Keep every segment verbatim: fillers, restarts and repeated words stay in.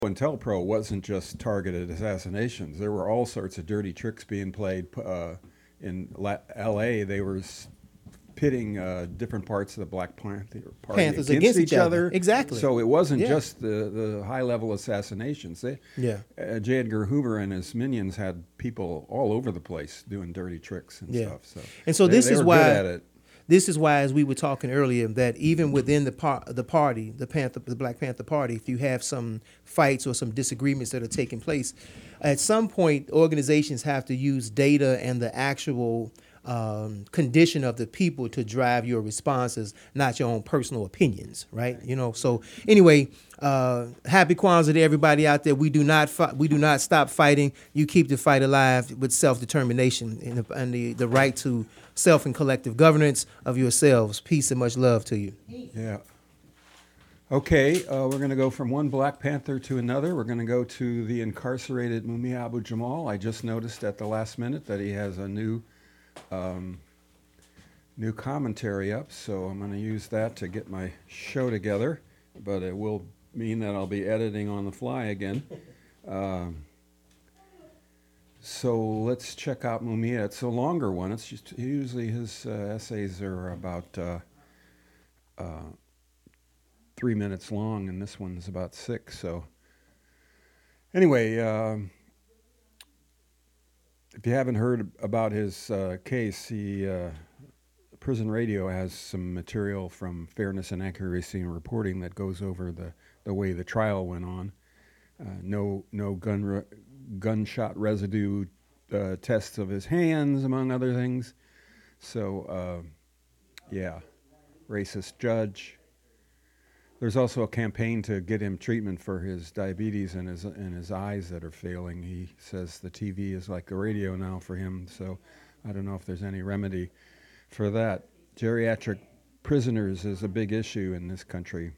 COINTELPRO wasn't just targeted assassinations. There were all sorts of dirty tricks being played. Uh, in La- L A, they were pitting uh, different parts of the Black Panther Party Panthers against against each each other. other. Exactly. So it wasn't Yeah. just the, the high level assassinations. They, Yeah. uh, J. Edgar Hoover and his minions had people all over the place doing dirty tricks and Yeah. stuff. So And so they, this they is were why good at it. This is why, as we were talking earlier, that even within the par- the party, the Panther, the Black Panther Party, if you have some fights or some disagreements that are taking place, at some point organizations have to use data and the actual um, condition of the people to drive your responses, not your own personal opinions, right? You know. So anyway, uh, happy Kwanzaa to everybody out there. We do not fi- we do not stop fighting. You keep the fight alive with self determination and, the, and the, the right to self and collective governance of yourselves. Peace and much love to you. Yeah. Okay, uh, we're going to go from one Black Panther to another. We're going to go to the incarcerated Mumia Abu Jamal. I just noticed at the last minute that he has a new um, new commentary up, so I'm going to use that to get my show together, but it will mean that I'll be editing on the fly again. Um, so let's check out Mumia. It's a longer one. It's just usually his uh, essays are about uh, uh, three minutes long, and this one's about six. So anyway, um, if you haven't heard about his uh, case, he uh, Prison Radio has some material from Fairness and Accuracy in Reporting that goes over the, the way the trial went on. Uh, no no gun re- gunshot residue uh, tests of his hands, among other things. So uh, yeah, racist judge. There's also a campaign to get him treatment for his diabetes and his and his eyes that are failing. He says the T V is like the radio now for him, so I don't know if there's any remedy for that. Geriatric prisoners is a big issue in this country.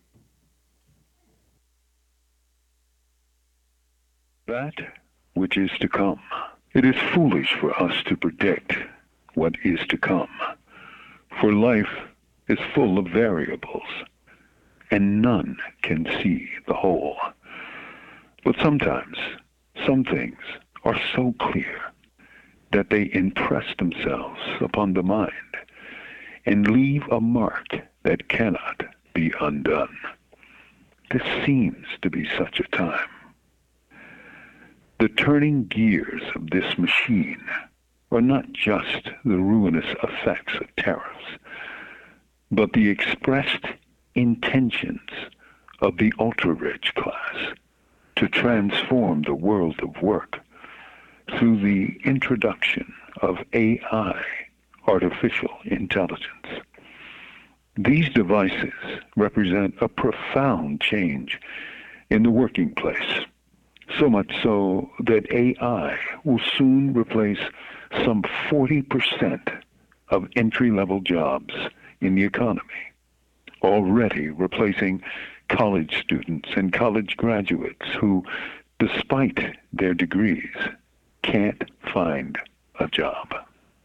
That which is to come. It is foolish for us to predict what is to come, for life is full of variables, and none can see the whole. But sometimes some things are so clear that they impress themselves upon the mind and leave a mark that cannot be undone. This seems to be such a time. The turning gears of this machine are not just the ruinous effects of tariffs, but the expressed intentions of the ultra-rich class to transform the world of work through the introduction of A I, artificial intelligence. These devices represent a profound change in the working place, so much so that A I will soon replace some forty percent of entry-level jobs in the economy, already replacing college students and college graduates who, despite their degrees, can't find a job.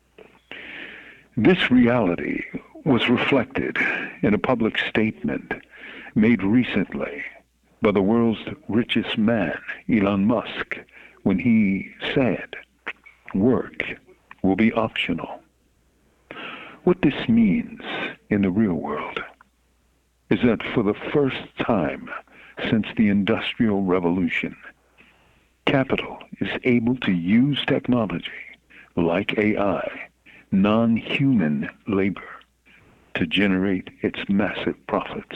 This reality was reflected in a public statement made recently by the world's richest man, Elon Musk, when he said, work will be optional. What this means in the real world is that for the first time since the Industrial Revolution, capital is able to use technology like A I, non-human labor, to generate its massive profits.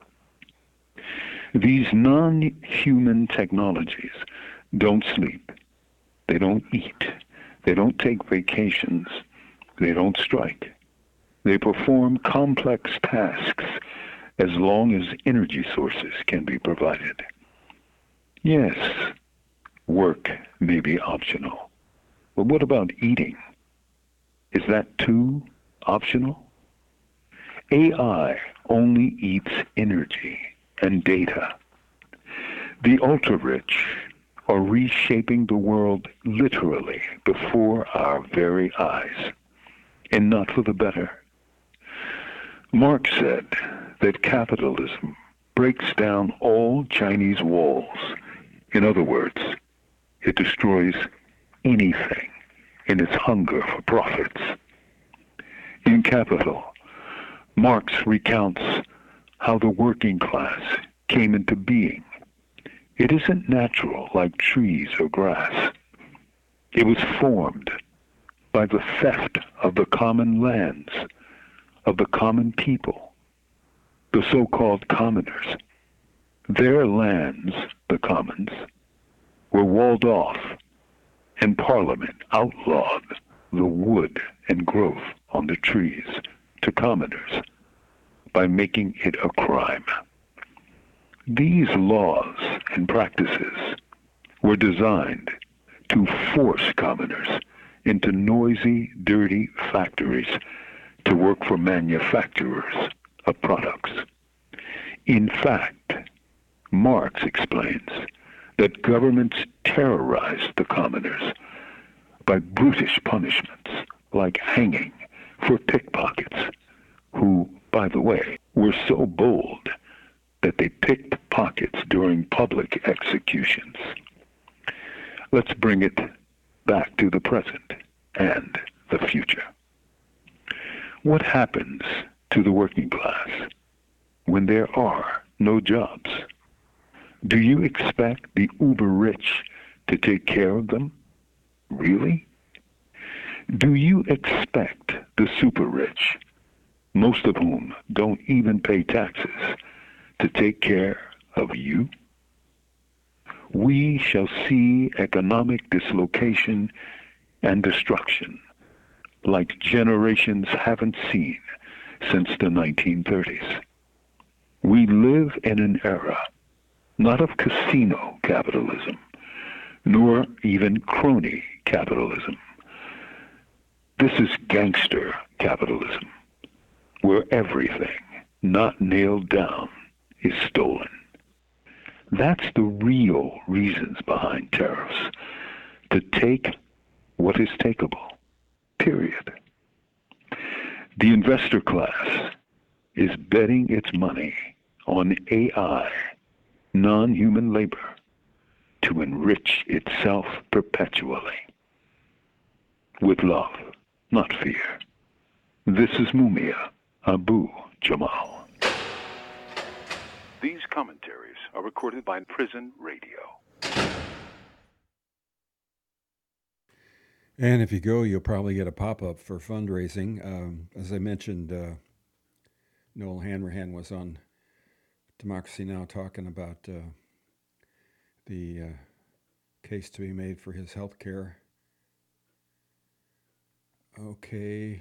These non-human technologies don't sleep, they don't eat, they don't take vacations, they don't strike. They perform complex tasks as long as energy sources can be provided. Yes, work may be optional, but what about eating? Is that too optional? A I only eats energy and data. The ultra-rich are reshaping the world literally before our very eyes, and not for the better. Marx said that capitalism breaks down all Chinese walls In other words, it destroys anything in its hunger for profits. In Capital, Marx recounts how the working class came into being. It isn't natural like trees or grass. It was formed by the theft of the common lands, of the common people, the so-called commoners. Their lands, the commons, were walled off, and Parliament outlawed the wood and growth on the trees to commoners by making it a crime. These laws and practices were designed to force commoners into noisy, dirty factories to work for manufacturers of products. In fact, Marx explains that governments terrorized the commoners by brutish punishments like hanging for pickpockets, who, by the way, were so bold that they picked pockets during public executions. Let's bring it back to the present and the future. What happens to the working class when there are no jobs? Do you expect the uber-rich to take care of them? Really? Do you expect the super-rich, most of whom don't even pay taxes, to take care of you? We shall see economic dislocation and destruction like generations haven't seen since the nineteen thirties. We live in an era not of casino capitalism, nor even crony capitalism. This is gangster capitalism, where everything not nailed down is stolen. That's the real reasons behind tariffs, to take what is takeable, period. The investor class is betting its money on A I, non-human labor, to enrich itself perpetually. With love, not fear. This is Mumia Abu Jamal. These commentaries are recorded by Prison Radio. And if you go, you'll probably get a pop-up for fundraising. Um, as I mentioned, uh, Noel Hanrahan was on Democracy Now! Talking about uh, the uh, case to be made for his health care. Okay.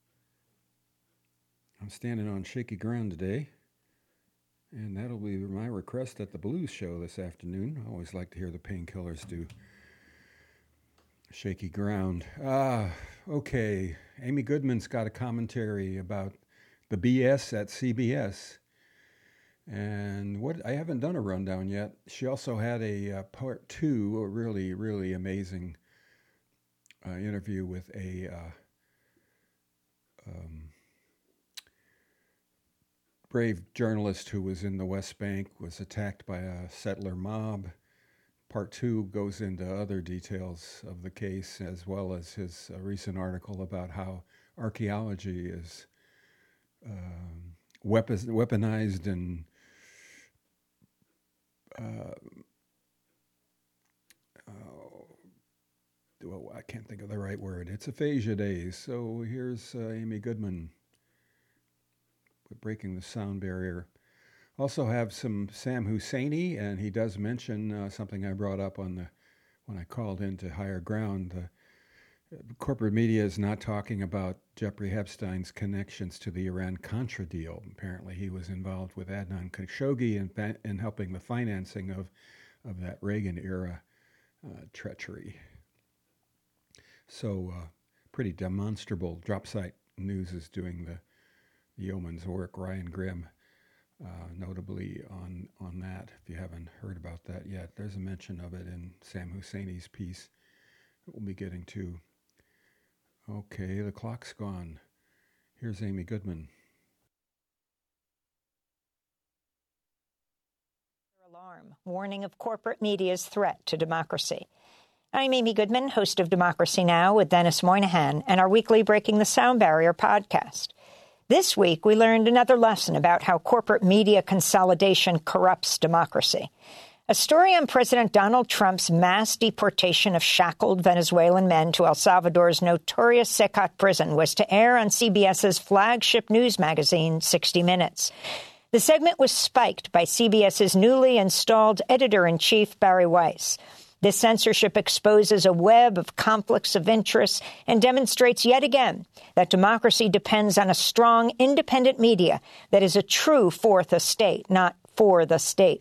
I'm standing on shaky ground today, and that'll be my request at the Blues Show this afternoon. I always like to hear the Painkillers do shaky ground. Ah, okay. Amy Goodman's got a commentary about the B S at C B S. And what I haven't done a rundown yet. She also had a uh, part two, a really, really amazing uh, interview with a uh, um, brave journalist who was in the West Bank, was attacked by a settler mob. Part two goes into other details of the case, as well as his uh, recent article about how archaeology is um, weapon, weaponized and uh, oh, well, I can't think of the right word. It's aphasia days. So here's uh, Amy Goodman with breaking the sound barrier. Also have some Sam Husseini, and he does mention uh, something I brought up on the when I called into Higher Ground. The uh, corporate media is not talking about Jeffrey Epstein's connections to the Iran-Contra deal. Apparently, he was involved with Adnan Khashoggi in, fa- in helping the financing of, of that Reagan-era uh, treachery. So, uh, pretty demonstrable. Dropsite News is doing the, the yeoman's work. Ryan Grimm. Uh, notably on, on that, if you haven't heard about that yet. There's a mention of it in Sam Husseini's piece that we'll be getting to. Okay, the clock's gone. Here's Amy Goodman. Alarm, warning of corporate media's threat to democracy. I'm Amy Goodman, host of Democracy Now! With Dennis Moynihan and our weekly Breaking the Sound Barrier podcast. This week, we learned another lesson about how corporate media consolidation corrupts democracy. A story on President Donald Trump's mass deportation of shackled Venezuelan men to El Salvador's notorious Secat prison was to air on CBS's flagship news magazine, sixty minutes. The segment was spiked by CBS's newly installed editor-in-chief, Bari Weiss. This censorship exposes a web of conflicts of interest and demonstrates yet again that democracy depends on a strong, independent media that is a true fourth estate, not for the state.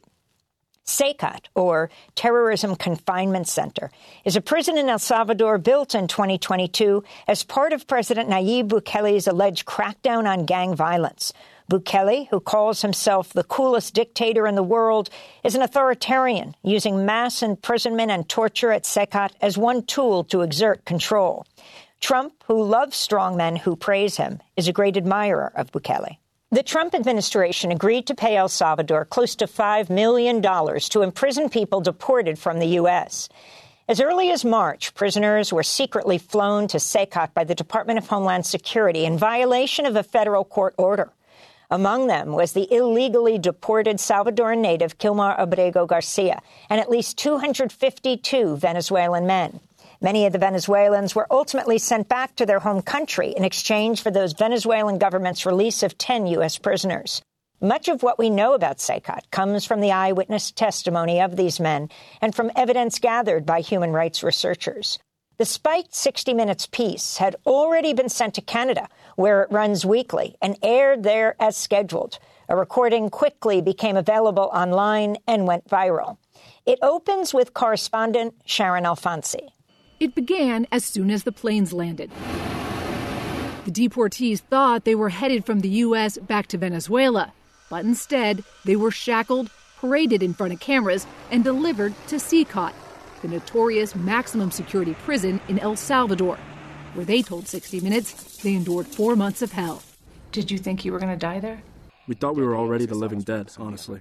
Secat, or Terrorism Confinement Center, is a prison in El Salvador built in twenty twenty-two as part of President Nayib Bukele's alleged crackdown on gang violence. Bukele, who calls himself the coolest dictator in the world, is an authoritarian, using mass imprisonment and torture at Secat as one tool to exert control. Trump, who loves strongmen who praise him, is a great admirer of Bukele. The Trump administration agreed to pay El Salvador close to five million dollars to imprison people deported from the U S. As early as March, prisoners were secretly flown to Secat by the Department of Homeland Security in violation of a federal court order. Among them was the illegally deported Salvadoran native Kilmar Abrego Garcia and at least two hundred fifty-two Venezuelan men. Many of the Venezuelans were ultimately sent back to their home country in exchange for those Venezuelan government's release of ten U S prisoners. Much of what we know about Secat comes from the eyewitness testimony of these men and from evidence gathered by human rights researchers. The spiked sixty minutes piece had already been sent to Canada, where it runs weekly, and aired there as scheduled. A recording quickly became available online and went viral. It opens with correspondent Sharon Alfonsi. It began as soon as the planes landed. The deportees thought they were headed from the U S back to Venezuela, but instead they were shackled, paraded in front of cameras, and delivered to Secat, the notorious maximum security prison in El Salvador, where they told sixty minutes they endured four months of hell. Did you think you were going to die there? We thought we were already the living dead, honestly.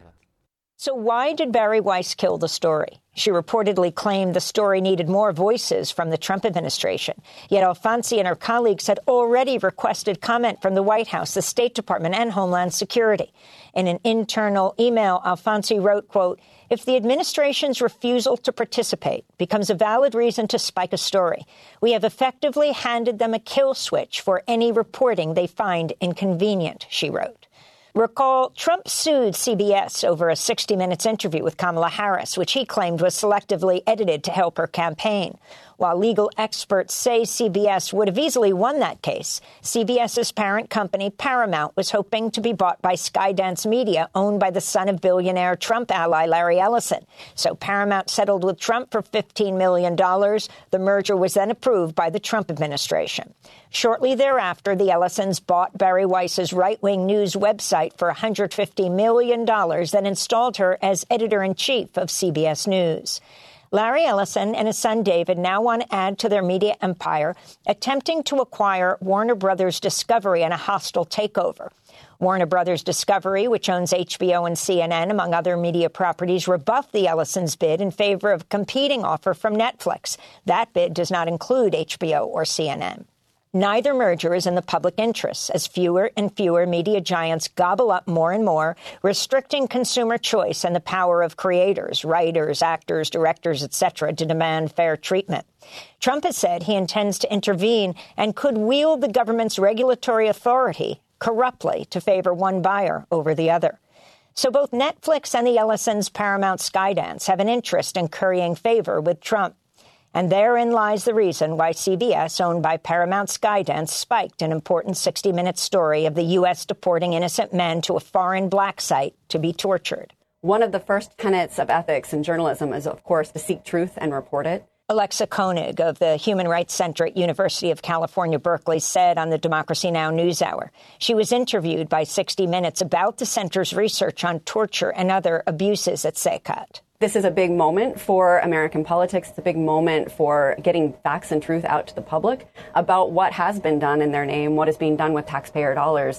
So why did Bari Weiss kill the story? She reportedly claimed the story needed more voices from the Trump administration. Yet Alfonsi and her colleagues had already requested comment from the White House, the State Department, and Homeland Security. In an internal email, Alfonsi wrote, quote, "If the administration's refusal to participate becomes a valid reason to spike a story, we have effectively handed them a kill switch for any reporting they find inconvenient," she wrote. Recall, Trump sued C B S over a sixty minutes interview with Kamala Harris, which he claimed was selectively edited to help her campaign. While legal experts say C B S would have easily won that case, CBS's parent company, Paramount, was hoping to be bought by Skydance Media, owned by the son of billionaire Trump ally Larry Ellison. So Paramount settled with Trump for fifteen million dollars. The merger was then approved by the Trump administration. Shortly thereafter, the Ellisons bought Bari Weiss's right-wing news website for one hundred fifty million dollars, then installed her as editor-in-chief of C B S News. Larry Ellison and his son David now want to add to their media empire, attempting to acquire Warner Brothers Discovery in a hostile takeover. Warner Brothers Discovery, which owns H B O and C N N, among other media properties, rebuffed the Ellisons' bid in favor of a competing offer from Netflix. That bid does not include H B O or C N N. Neither merger is in the public interest, as fewer and fewer media giants gobble up more and more, restricting consumer choice and the power of creators, writers, actors, directors, et cetera, to demand fair treatment. Trump has said he intends to intervene and could wield the government's regulatory authority corruptly to favor one buyer over the other. So both Netflix and the Ellisons' Paramount Skydance have an interest in currying favor with Trump. And therein lies the reason why C B S, owned by Paramount Skydance, spiked an important sixty minute story of the U S deporting innocent men to a foreign black site to be tortured. One of the first tenets of ethics in journalism is, of course, to seek truth and report it. Alexa Koenig of the Human Rights Center at University of California, Berkeley, said on the Democracy Now! NewsHour. She was interviewed by sixty minutes about the center's research on torture and other abuses at Secat. This is a big moment for American politics. It's a big moment for getting facts and truth out to the public about what has been done in their name, what is being done with taxpayer dollars.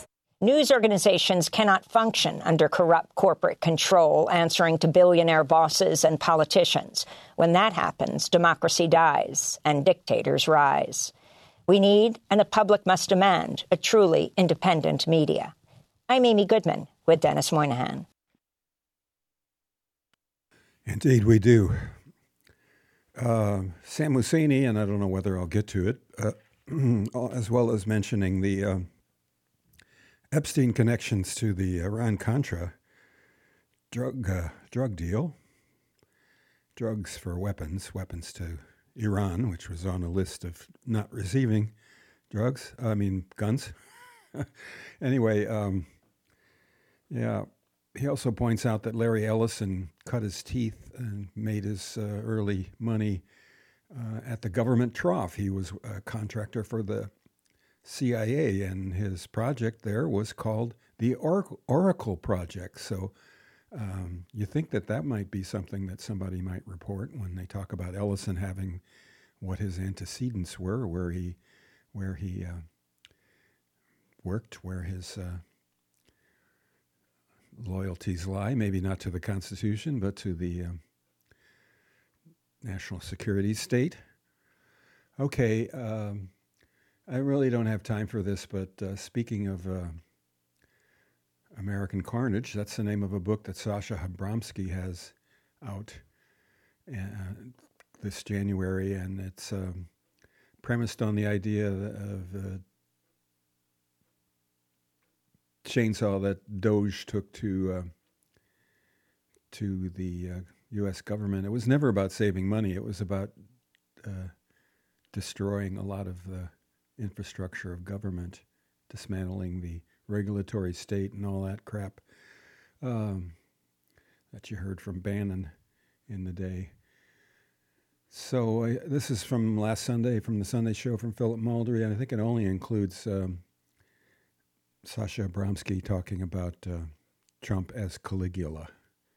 News organizations cannot function under corrupt corporate control, answering to billionaire bosses and politicians. When that happens, democracy dies and dictators rise. We need, and the public must demand, a truly independent media. I'm Amy Goodman with Dennis Moynihan. Indeed, we do. Uh, Sam Husseini, and I don't know whether I'll get to it, uh, as well as mentioning the uh, Epstein connections to the Iran-Contra drug uh, drug deal, drugs for weapons, weapons to Iran, which was on a list of not receiving drugs, I mean guns. Anyway, um, yeah, he also points out that Larry Ellison cut his teeth and made his uh, early money uh, at the government trough. He was a contractor for the C I A, and his project there was called the Oracle, Oracle Project. So um, you think that that might be something that somebody might report when they talk about Ellison having what his antecedents were, where he, where he uh, worked, where his uh, loyalties lie, maybe not to the Constitution, but to the um, national security state. Okay, um, I really don't have time for this, but uh, speaking of uh, American Carnage, that's the name of a book that Sasha Abramsky has out uh, this January, and it's um, premised on the idea of the chainsaw that Doge took to uh, to the uh, U S government. It was never about saving money. It was about uh, destroying a lot of the infrastructure of government, dismantling the regulatory state and all that crap um, that you heard from Bannon in the day. So uh, this is from last Sunday, from the Sunday Show from Philip Mulder, and I think it only includes um, Sasha Abramsky talking about uh, Trump as Caligula.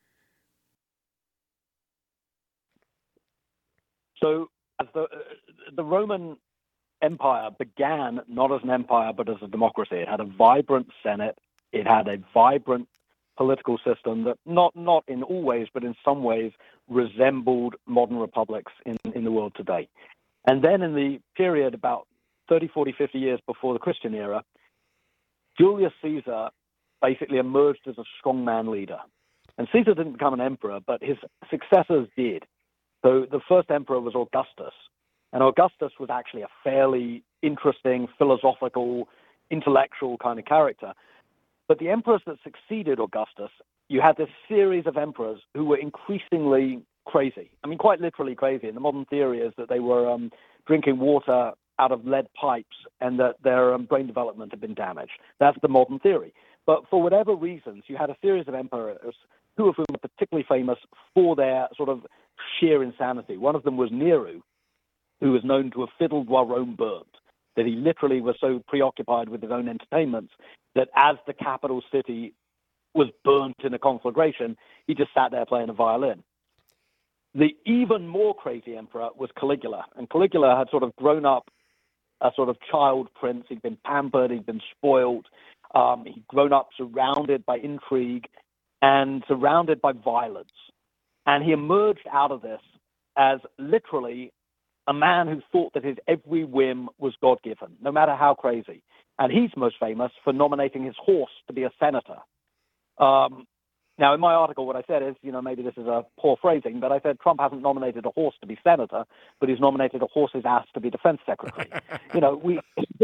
So as the, uh, the Roman Empire began not as an empire, but as a democracy. It had a vibrant Senate. It had a vibrant political system that not, not in all ways, but in some ways resembled modern republics in, in the world today. And then in the period about thirty, forty, fifty years before the Christian era, Julius Caesar basically emerged as a strongman leader. And Caesar didn't become an emperor, but his successors did. So the first emperor was Augustus. And Augustus was actually a fairly interesting, philosophical, intellectual kind of character. But the emperors that succeeded Augustus, you had this series of emperors who were increasingly crazy. I mean, quite literally crazy. And the modern theory is that they were um, drinking water out of lead pipes and that their um, brain development had been damaged. That's the modern theory. But for whatever reasons, you had a series of emperors, two of whom are particularly famous for their sort of sheer insanity. One of them was Nero, who was known to have fiddled while Rome burnt, that he literally was so preoccupied with his own entertainments that as the capital city was burnt in a conflagration, he just sat there playing a violin. The even more crazy emperor was Caligula, and Caligula had sort of grown up a sort of child prince. He'd been pampered, he'd been spoiled, um, he'd grown up surrounded by intrigue and surrounded by violence. And he emerged out of this as literally a man who thought that his every whim was God-given, no matter how crazy. And he's most famous for nominating his horse to be a senator. Um, now, in my article, what I said is, you know, maybe this is a poor phrasing, but I said Trump hasn't nominated a horse to be senator, but he's nominated a horse's ass to be defense secretary. you know, we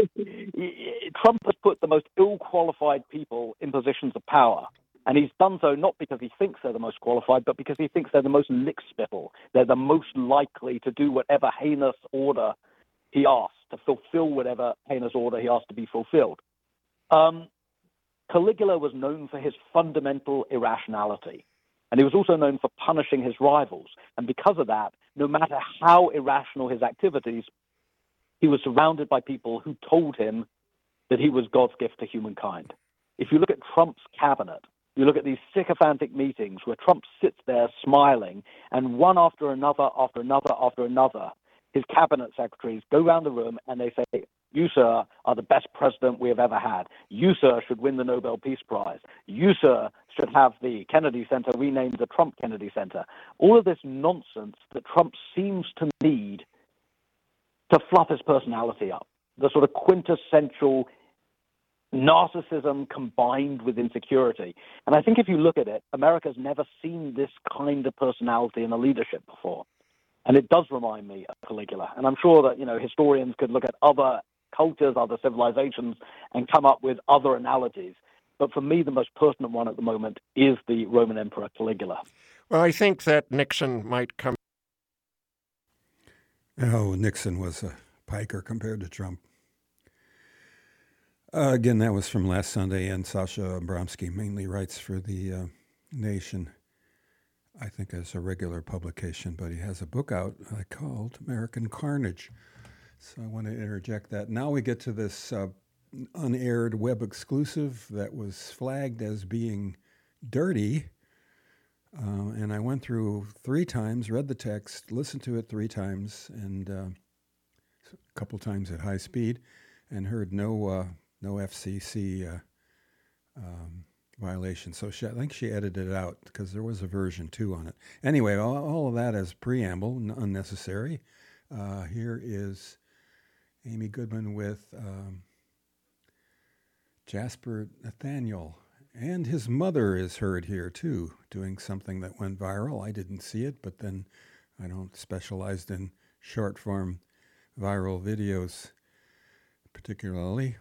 Trump has put the most ill-qualified people in positions of power. And he's done so not because he thinks they're the most qualified, but because he thinks they're the most lickspittle. They're the most likely to do whatever heinous order he asks, to fulfill whatever heinous order he asks to be fulfilled. Um, Caligula was known for his fundamental irrationality. And he was also known for punishing his rivals. And because of that, no matter how irrational his activities, he was surrounded by people who told him that he was God's gift to humankind. If you look at Trump's cabinet, you look at these sycophantic meetings where Trump sits there smiling, and one after another, after another, after another, his cabinet secretaries go around the room and they say, You, sir, are the best president we have ever had. You, sir, should win the Nobel Peace Prize. You, sir, should have the Kennedy Center renamed the Trump Kennedy Center. All of this nonsense that Trump seems to need to fluff his personality up. The sort of quintessential narcissism combined with insecurity. And I think if you look at it, America's never seen this kind of personality in a leadership before. And it does remind me of Caligula. And I'm sure that, you know, historians could look at other cultures, other civilizations, and come up with other analogies. But for me, the most pertinent one at the moment is the Roman Emperor Caligula. Well, I think that Nixon might come. Oh, Nixon was a piker compared to Trump. Uh, again, that was from last Sunday, and Sasha Abramsky mainly writes for the uh, Nation, I think as a regular publication, but he has a book out uh, called American Carnage. So I want to interject that. Now we get to this uh, unaired web exclusive that was flagged as being dirty. Uh, and I went through three times, read the text, listened to it three times, and uh, a couple times at high speed, and heard no uh, no F C C uh, um, violation. So she, I think she edited it out because there was a version two on it. Anyway, all, all of that as preamble, n- unnecessary. Uh, here is Amy Goodman with um, Jasper Nathaniel. And his mother is heard here, too, doing something that went viral. I didn't see it, but then I don't specialize in short-form viral videos particularly.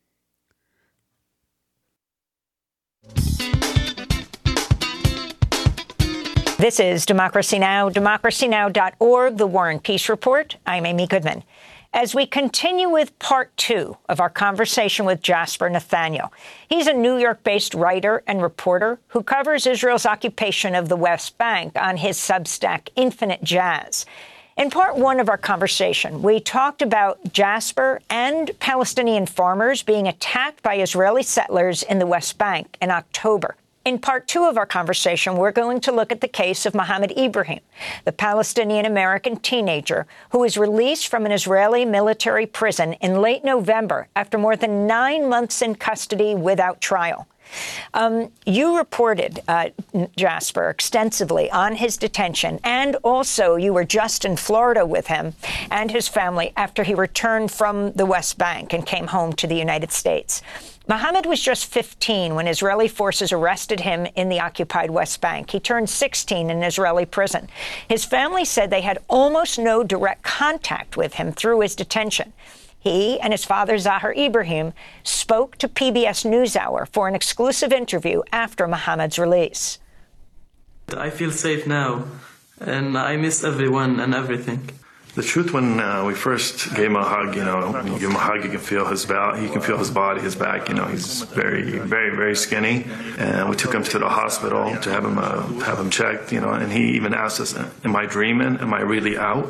This is Democracy Now!, democracy now dot org, The War and Peace Report. I'm Amy Goodman. As we continue with part two of our conversation with Jasper Nathaniel, he's a New York-based writer and reporter who covers Israel's occupation of the West Bank on his Substack, Infinite Jazz. In part one of our conversation, we talked about Jasper and Palestinian farmers being attacked by Israeli settlers in the West Bank in October. In part two of our conversation, we're going to look at the case of Mohammed Ibrahim, the Palestinian-American teenager who was released from an Israeli military prison in late November after more than nine months in custody without trial. Um, you reported, uh, Jasper, extensively on his detention, and also you were just in Florida with him and his family after he returned from the West Bank and came home to the United States. Mohammed was just fifteen when Israeli forces arrested him in the occupied West Bank. He turned sixteen in an Israeli prison. His family said they had almost no direct contact with him through his detention. He and his father, Zahar Ibrahim, spoke to P B S NewsHour for an exclusive interview after Mohammed's release. I feel safe now, and I miss everyone and everything. The truth, when uh, we first gave him a hug, you know, when you give him a hug, you can feel his back, you can feel his body, his back. You know, he's very, very, very skinny, and we took him to the hospital to have him uh, have him checked. You know, and he even asked us, "Am I dreaming? Am I really out?"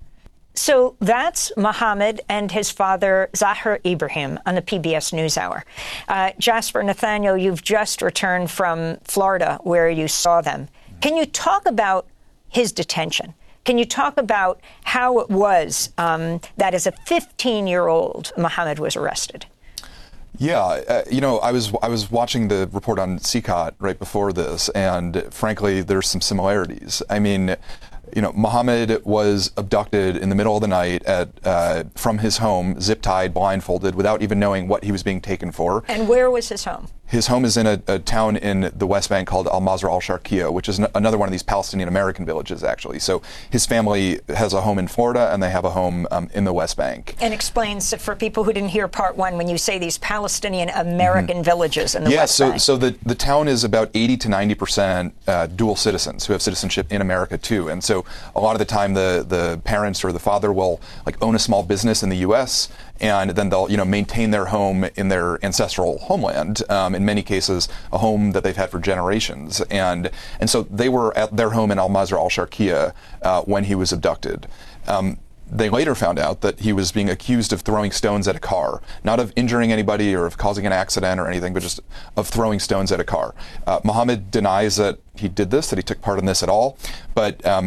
So that's Mohammed and his father, Zahar Ibrahim, on the P B S NewsHour. Uh, Jasper Nathaniel, you've just returned from Florida, where you saw them. Can you talk about his detention? Can you talk about how it was um, that as a fifteen-year-old, Mohammed was arrested? Yeah, uh, you know, I was I was watching the report on C C O T right before this, and frankly, there's some similarities. I mean, you know, Mohammed was abducted in the middle of the night at uh, from his home, zip-tied, blindfolded, without even knowing what he was being taken for. And where was his home? His home is in a, a town in the West Bank called Al-Mazrah al-Sharqiyya, which is n- another one of these Palestinian-American villages, actually. So his family has a home in Florida, and they have a home um, in the West Bank. And explains, for people who didn't hear part one, when you say these Palestinian-American mm-hmm. villages in the yeah, West so, Bank. Yeah, so the, the town is about eighty to ninety percent uh, dual citizens who have citizenship in America, too. And so a lot of the time, the, the parents or the father will like own a small business in the U S, and then they'll, you know, maintain their home in their ancestral homeland. Um, in many cases, a home that they've had for generations. And and so they were at their home in Al-Mazrah al-Sharqiyya uh, when he was abducted. Um, they later found out that he was being accused of throwing stones at a car, not of injuring anybody or of causing an accident or anything, but just of throwing stones at a car. Uh, Mohammed denies that he did this, that he took part in this at all. But um,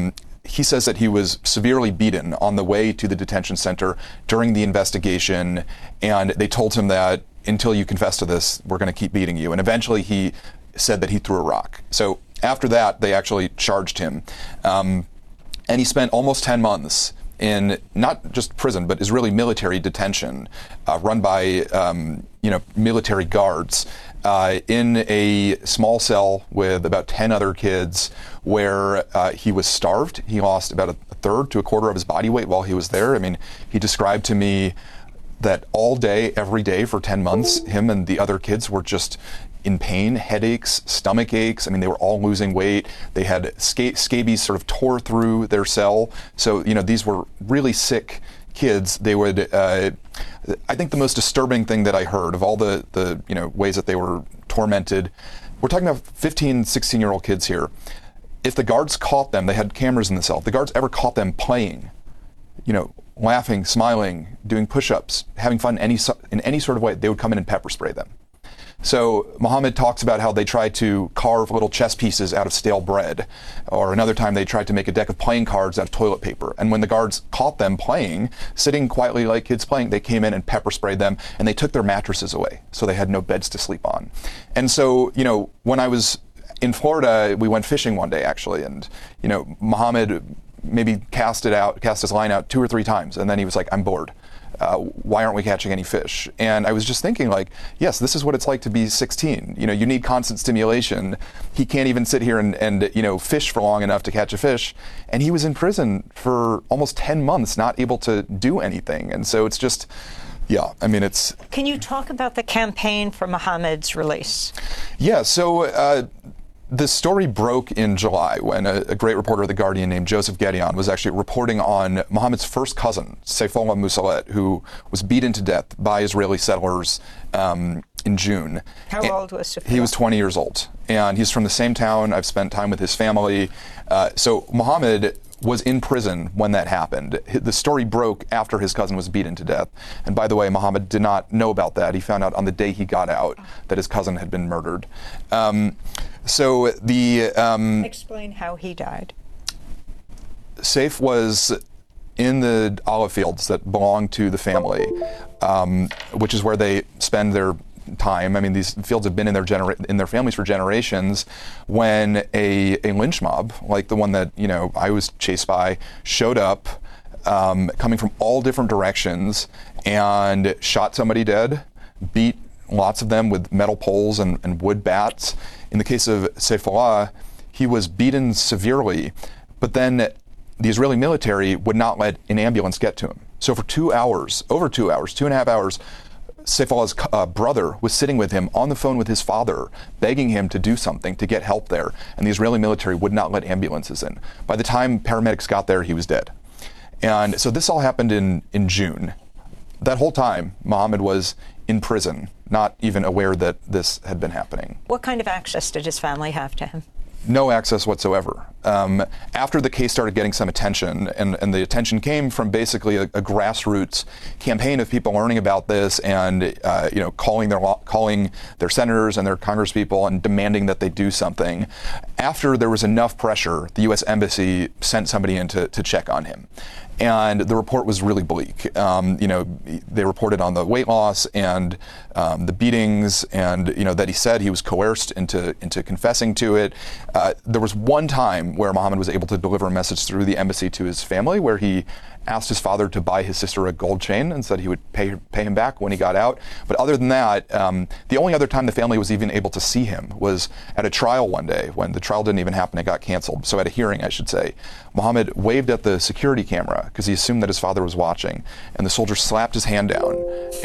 he says that he was severely beaten on the way to the detention center during the investigation, and they told him that until you confess to this, we're going to keep beating you. And eventually he said that he threw a rock. So after that, they actually charged him. Um, and he spent almost ten months in not just prison, but Israeli military detention, uh, run by um, you know military guards, uh, in a small cell with about ten other kids, where uh, he was starved. He lost about a third to a quarter of his body weight while he was there. I mean, he described to me that all day, every day for ten months, him and the other kids were just in pain, headaches, stomach aches. I mean, they were all losing weight. They had sca- scabies sort of tore through their cell. So, you know, these were really sick kids. They would, uh, I think the most disturbing thing that I heard of all the, the, you know, ways that they were tormented, we're talking about fifteen, sixteen-year-old kids here. If the guards caught them, they had cameras in the cell, if the guards ever caught them playing, you know, laughing, smiling, doing push-ups, having fun any, in any sort of way, they would come in and pepper spray them. So Mohammed talks about how they tried to carve little chess pieces out of stale bread, or another time they tried to make a deck of playing cards out of toilet paper. And when the guards caught them playing, sitting quietly like kids playing, they came in and pepper sprayed them, and they took their mattresses away, so they had no beds to sleep on. And so, you know, when I was in Florida, we went fishing one day actually, and you know, Mohammed maybe cast it out, cast his line out two or three times, and then he was like, "I'm bored. Uh, why aren't we catching any fish?" And I was just thinking, like, yes, this is what it's like to be sixteen. You know, you need constant stimulation. He can't even sit here and, and you know, fish for long enough to catch a fish. And he was in prison for almost ten months, not able to do anything. And so it's just, yeah, I mean, it's... Can you talk about the campaign for Mohammed's release? Yeah, so... Uh, The story broke in July when a, a great reporter of The Guardian named Joseph Gedeon was actually reporting on Mohammed's first cousin, Saifullah Musalet, who was beaten to death by Israeli settlers um, in June. How and old was Saifullah? He was twenty years old. And he's from the same town. I've spent time with his family. Uh, so Mohammed was in prison when that happened. The story broke after his cousin was beaten to death. And by the way, Mohammed did not know about that. He found out on the day he got out that his cousin had been murdered. Um, so the... Um, Explain how he died. Saif was in the olive fields that belong to the family, um, which is where they spend their time. I mean, these fields have been in their genera- in their families for generations. When a, a lynch mob, like the one that, you know, I was chased by, showed up, um, coming from all different directions, and shot somebody dead, beat lots of them with metal poles and, and wood bats. In the case of Saifullah, he was beaten severely, but then the Israeli military would not let an ambulance get to him. So for two hours, over two hours, two and a half hours, Saifullah's uh, brother was sitting with him on the phone with his father, begging him to do something, to get help there. And the Israeli military would not let ambulances in. By the time paramedics got there, he was dead. And so this all happened in, in June. That whole time, Mohammed was in prison, not even aware that this had been happening. What kind of access did his family have to him? No access whatsoever. Um, after the case started getting some attention, and, and the attention came from basically a, a grassroots campaign of people learning about this and uh, you know calling their calling their senators and their congresspeople and demanding that they do something. After there was enough pressure, the U S Embassy sent somebody in to, to check on him. And the report was really bleak. Um, you know, they reported on the weight loss and um, the beatings, and you know that he said he was coerced into into confessing to it. Uh, there was one time where Mohammed was able to deliver a message through the embassy to his family, where he asked his father to buy his sister a gold chain and said he would pay pay him back when he got out. But other than that, um, the only other time the family was even able to see him was at a trial one day when the trial didn't even happen. It got canceled. So at a hearing, I should say, Mohammed waved at the security camera because he assumed that his father was watching, and the soldier slapped his hand down,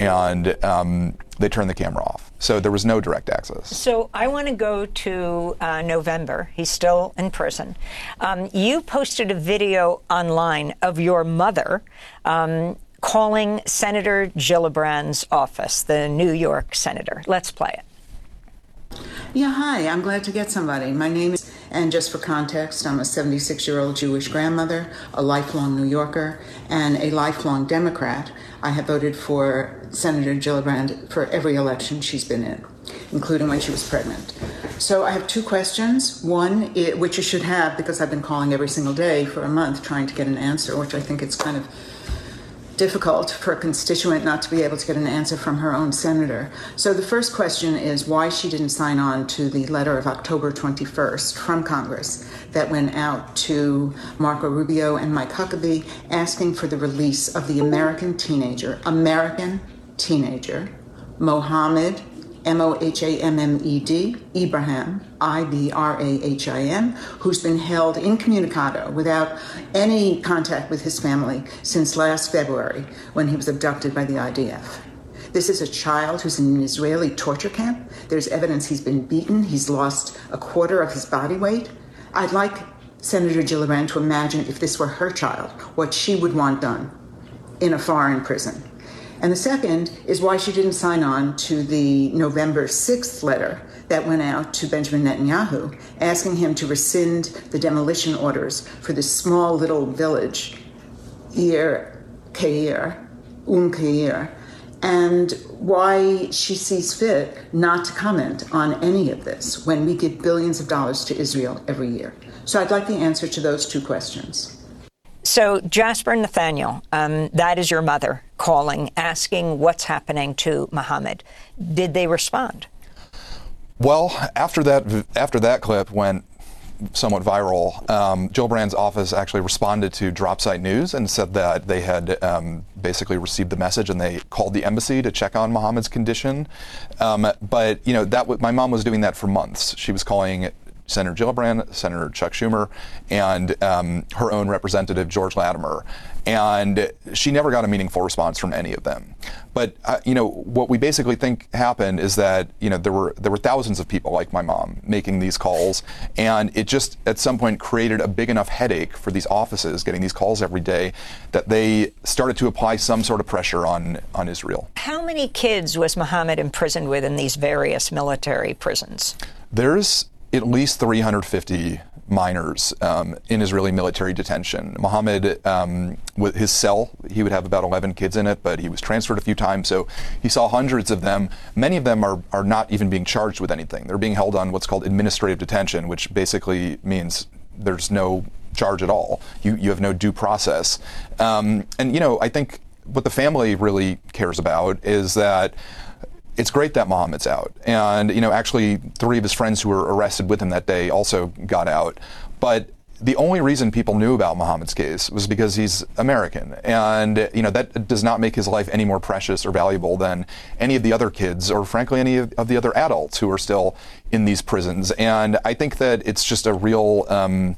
and um, they turned the camera off. So there was no direct access. So I want to go to uh, November. He's still in prison. Um, you posted a video online of your mother um, calling Senator Gillibrand's office, the New York senator. Let's play it. Yeah, hi, I'm glad to get somebody. My name is, and just for context, I'm a seventy-six-year-old Jewish grandmother, a lifelong New Yorker, and a lifelong Democrat. I have voted for Senator Gillibrand for every election she's been in. including when she was pregnant. So I have two questions. One, it, which you should have, because I've been calling every single day for a month trying to get an answer, which I think it's kind of difficult for a constituent not to be able to get an answer from her own senator. So the first question is why she didn't sign on to the letter of October twenty-first from Congress that went out to Marco Rubio and Mike Huckabee asking for the release of the American teenager, American teenager, Mohammed, M O H A M M E D, Ibrahim, I B R A H I M, who's been held incommunicado without any contact with his family since last February when he was abducted by the I D F. This is a child who's in an Israeli torture camp. There's evidence he's been beaten. He's lost a quarter of his body weight. I'd like Senator Gillibrand to imagine if this were her child, what she would want done in a foreign prison. And the second is why she didn't sign on to the November sixth letter that went out to Benjamin Netanyahu, asking him to rescind the demolition orders for this small little village, Ir Keir, Um Keir, and why she sees fit not to comment on any of this when we give billions of dollars to Israel every year. So I'd like the answer to those two questions. So, Jasper Nathaniel, um, that is your mother calling, asking what's happening to Mohammed. Did they respond? Well, after that, after that clip went somewhat viral, um, Gillibrand's office actually responded to Dropsite News and said that they had um, basically received the message and they called the embassy to check on Mohammed's condition. Um, but you know, that w- my mom was doing that for months. She was calling Senator Gillibrand, Senator Chuck Schumer, and um, her own representative, George Latimer. And she never got a meaningful response from any of them. But, uh, you know, what we basically think happened is that, you know, there were there were thousands of people like my mom making these calls. And it just, at some point, created a big enough headache for these offices getting these calls every day that they started to apply some sort of pressure on, on Israel. How many kids was Mohammed imprisoned with in these various military prisons? There's at least three hundred fifty minors um, in Israeli military detention. Mohammed, um, with his cell, he would have about eleven kids in it, but he was transferred a few times, so he saw hundreds of them. Many of them are, are not even being charged with anything. They're being held on what's called administrative detention, which basically means there's no charge at all. You, you have no due process. Um, and, you know, I think what the family really cares about is that it's great that Mohammed's out. And, you know, actually three of his friends who were arrested with him that day also got out. But the only reason people knew about Mohammed's case was because he's American. And, you know, that does not make his life any more precious or valuable than any of the other kids or, frankly, any of, of the other adults who are still in these prisons. And I think that it's just a real... Um,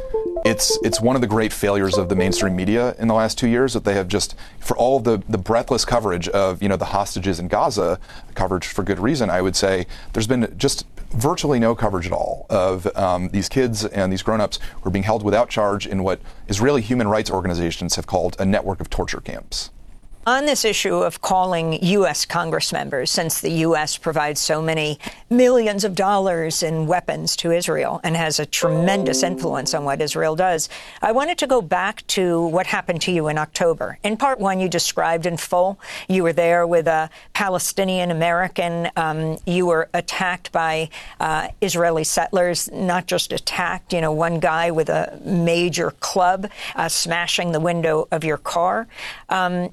It's it's one of the great failures of the mainstream media in the last two years that they have just, for all of the, the breathless coverage of, you know, the hostages in Gaza, coverage for good reason, I would say, there's been just virtually no coverage at all of um, these kids and these grown-ups who are being held without charge in what Israeli human rights organizations have called a network of torture camps. On this issue of calling U S Congress members, since the U S provides so many millions of dollars in weapons to Israel and has a tremendous influence on what Israel does, I wanted to go back to what happened to you in October. In part one, you described in full. You were there with a Palestinian American. Um, you were attacked by uh, Israeli settlers, not just attacked, you know, one guy with a major club uh, smashing the window of your car. Um,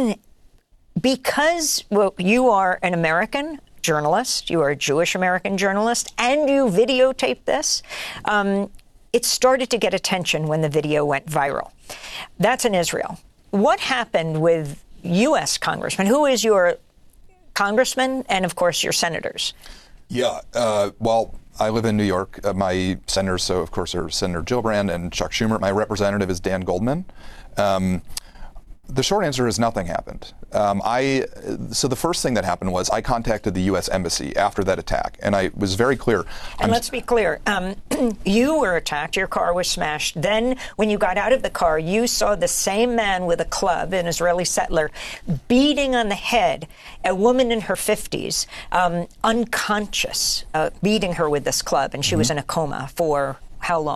Because well, you are an American journalist, you are a Jewish American journalist, and you videotaped this, um, it started to get attention when the video went viral. That's in Israel. What happened with U S congressmen? Who is your congressman and, of course, your senators? Yeah, uh, well, I live in New York. Uh, my senators, so of course, are Senator Gillibrand and Chuck Schumer. My representative is Dan Goldman. Um, The short answer is nothing happened. Um, I so the first thing that happened was I contacted the U S Embassy after that attack, and I was very clear. And I'm, let's be clear. Um, you were attacked. Your car was smashed. Then, when you got out of the car, you saw the same man with a club, an Israeli settler, beating on the head a woman in her fifties, um, unconscious, uh, beating her with this club, and she mm-hmm. was in a coma for how long?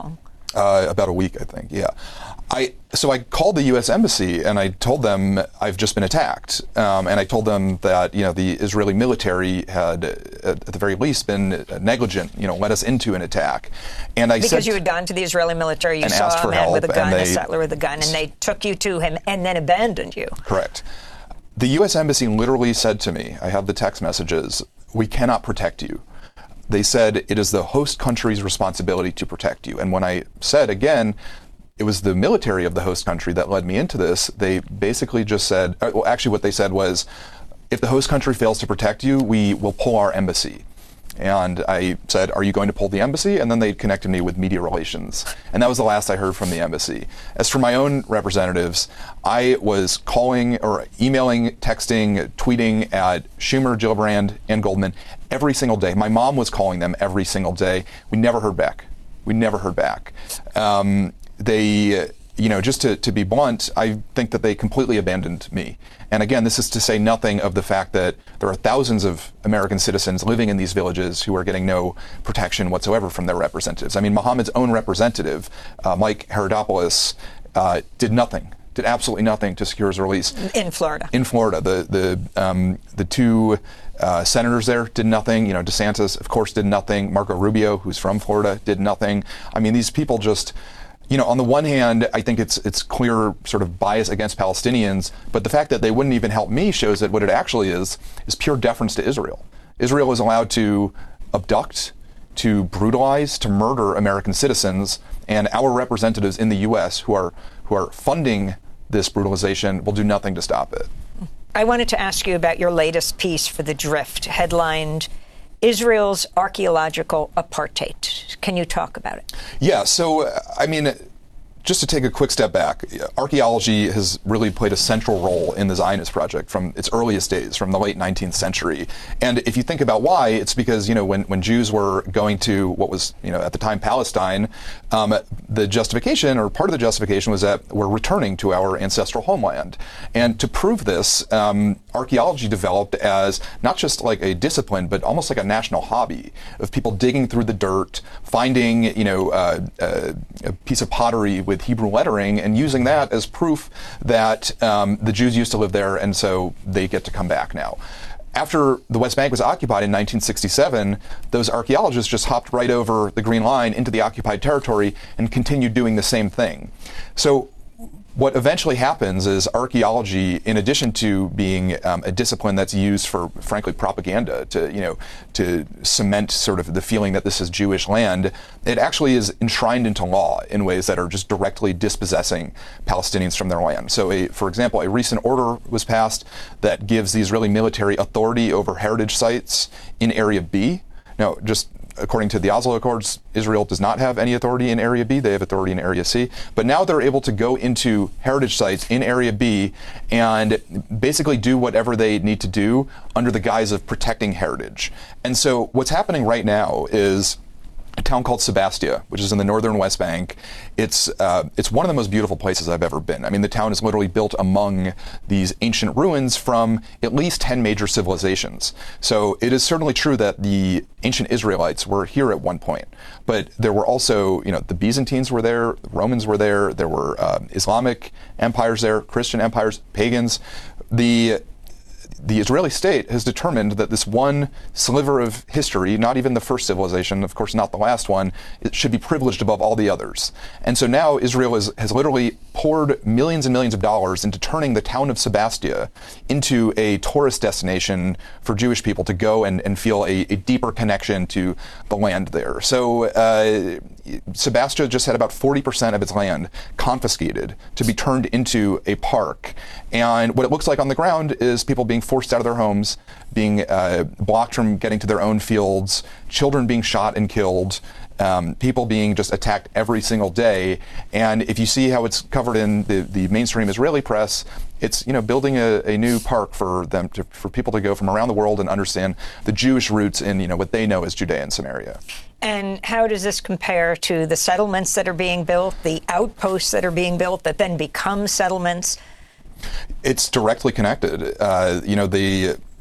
Uh, about a week, I think. Yeah. I so I called the U S Embassy and I told them I've just been attacked, um, and I told them that you know the Israeli military had, at the very least, been negligent. You know, led us into an attack, and I because said, you had gone to the Israeli military, you and saw asked a for man help, with a gun, and they- a settler with a gun, and they took you to him and then abandoned you. Correct. The U S Embassy literally said to me, I have the text messages, "We cannot protect you." They said it is the host country's responsibility to protect you. And when I said again, it was the military of the host country that led me into this, they basically just said, uh, well, actually what they said was, if the host country fails to protect you, we will pull our embassy. And I said, are you going to pull the embassy? And then they connected me with media relations. And that was the last I heard from the embassy. As for my own representatives, I was calling or emailing, texting, tweeting at Schumer, Gillibrand, and Goldman every single day. My mom was calling them every single day. We never heard back. We never heard back. Um, they, you know, just to, to be blunt, I think that they completely abandoned me. And again, this is to say nothing of the fact that there are thousands of American citizens living in these villages who are getting no protection whatsoever from their representatives. I mean, Mohammed's own representative, uh, Mike Herodopoulos, uh, did nothing, did absolutely nothing to secure his release. In Florida. In Florida. The, the, um, the two uh, senators there did nothing. You know, DeSantis, of course, did nothing. Marco Rubio, who's from Florida, did nothing. I mean, these people just... You know, on the one hand, I think it's it's clear sort of bias against Palestinians, but the fact that they wouldn't even help me shows that what it actually is is pure deference to Israel. Israel is allowed to abduct, to brutalize, to murder American citizens, and our representatives in the U S who are who are funding this brutalization will do nothing to stop it. I wanted to ask you about your latest piece for The Drift, headlined Israel's Archaeological Apartheid. Can you talk about it? Yeah, so, I mean, just to take a quick step back, archaeology has really played a central role in the Zionist project from its earliest days, from the late nineteenth century. And if you think about why, it's because, you know, when, when Jews were going to what was, you know, at the time Palestine, um, the justification, or part of the justification, was that we're returning to our ancestral homeland. And to prove this, um, archaeology developed as not just like a discipline, but almost like a national hobby of people digging through the dirt, finding, you know, uh, uh, a piece of pottery with Hebrew lettering and using that as proof that um, the Jews used to live there, and so they get to come back now. After the West Bank was occupied in nineteen sixty-seven, those archaeologists just hopped right over the Green Line into the occupied territory and continued doing the same thing. So what eventually happens is archaeology, in addition to being um, a discipline that's used for, frankly, propaganda, to, you know, to cement sort of the feeling that this is Jewish land, it actually is enshrined into law in ways that are just directly dispossessing Palestinians from their land. So, a, for example, a recent order was passed that gives the Israeli military authority over heritage sites in Area B. Now, just according to the Oslo Accords, Israel does not have any authority in Area B. They have authority in Area C. But now they're able to go into heritage sites in Area B and basically do whatever they need to do under the guise of protecting heritage. And so what's happening right now is a town called Sebastia, which is in the northern West Bank. It's uh, it's one of the most beautiful places I've ever been. I mean, the town is literally built among these ancient ruins from at least ten major civilizations. So it is certainly true that the ancient Israelites were here at one point, but there were also, you know, the Byzantines were there, the Romans were there, there were uh, Islamic empires there, Christian empires, pagans. The The Israeli state has determined that this one sliver of history, not even the first civilization, of course not the last one, it should be privileged above all the others. And so now Israel is, has literally poured millions and millions of dollars into turning the town of Sebastia into a tourist destination for Jewish people to go and, and feel a, a deeper connection to the land there. So uh, Sebastia just had about forty percent of its land confiscated to be turned into a park. And what it looks like on the ground is people being forced out of their homes, being uh, blocked from getting to their own fields, children being shot and killed, um, people being just attacked every single day. And if you see how it's covered in the, the mainstream Israeli press, it's, you know, building a, a new park for them to, for people to go from around the world and understand the Jewish roots in, you know, what they know as Judea and Samaria. And how does this compare to the settlements that are being built, the outposts that are being built that then become settlements? It's directly connected. Uh, you know, the